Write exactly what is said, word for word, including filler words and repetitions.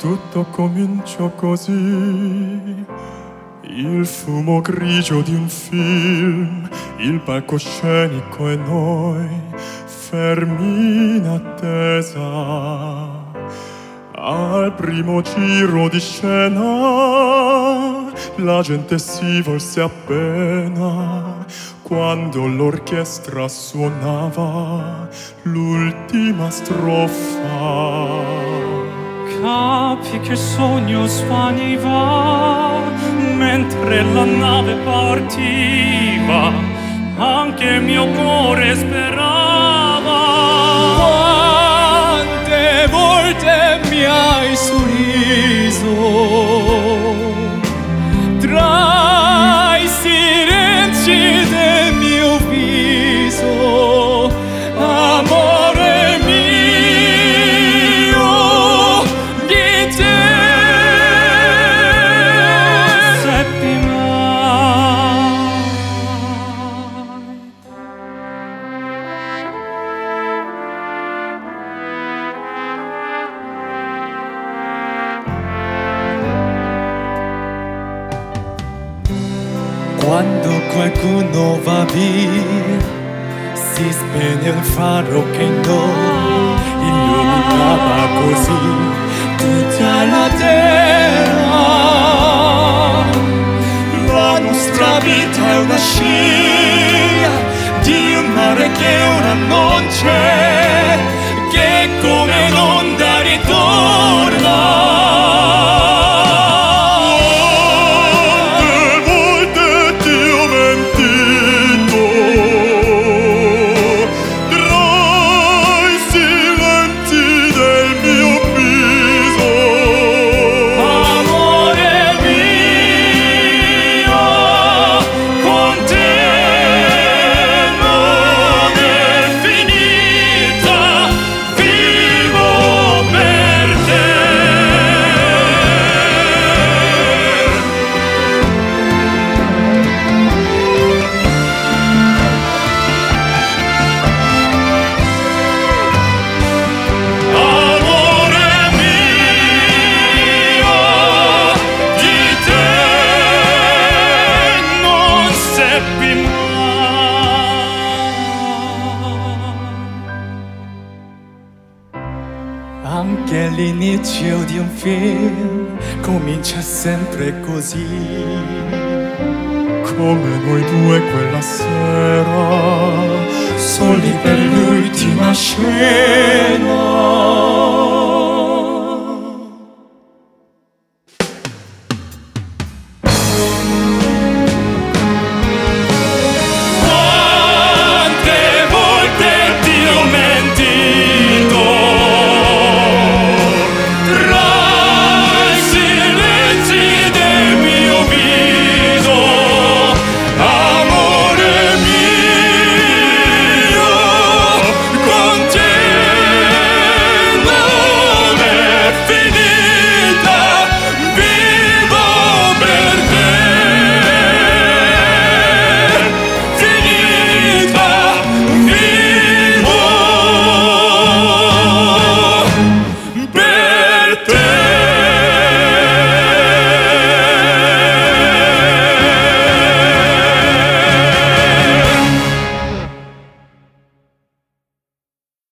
Tutto cominciò così, il fumo grigio di un film, il palcoscenico e noi fermi in attesa. Al primo giro di scena la gente si volse appena quando l'orchestra suonava l'ultima strofa. Capi che il sogno svaniva mentre la nave partiva, anche il mio cuore sperava. Quante volte mi hai sorriso tra i silenzi del mio viso, amore mio. Quando qualcuno va via, si spegne il faro che noi illuminava così tutta la terra. La nostra vita è una scia di un mare che ora non c'è, che come un'onda ritorna. Anche l'inizio di un film comincia sempre così. Come noi due quella sera, soli per l'ultima scena.